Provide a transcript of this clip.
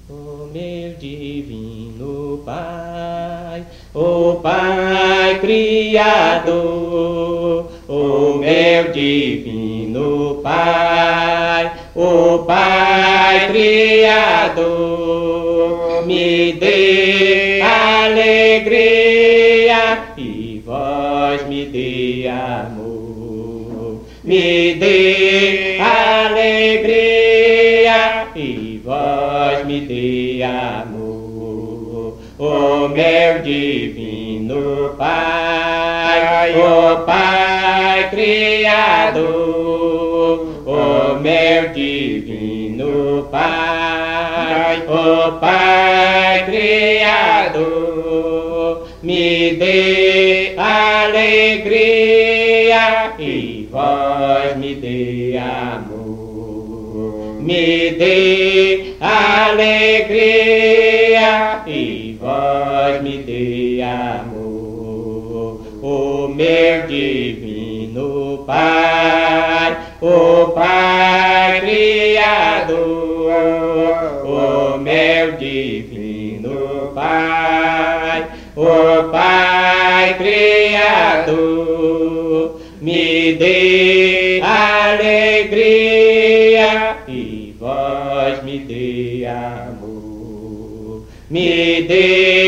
Ó meu divino Pai, ó Pai Criador, ó meu divino Pai, ó Pai Criador, me dê alegria e vós me dê amor, me dê alegria e vós me dê amor, ó meu divino Pai, ó Pai Criador, ó meu divino Pai, ó Pai Criador, me dê alegria e vós me dê amor, me dê alegria e vós me dê amor, ó meu divino Pai, ó Pai Criador, ó meu divino Pai, ó Pai Criador, me dê alegria e vós me dê amor, me dê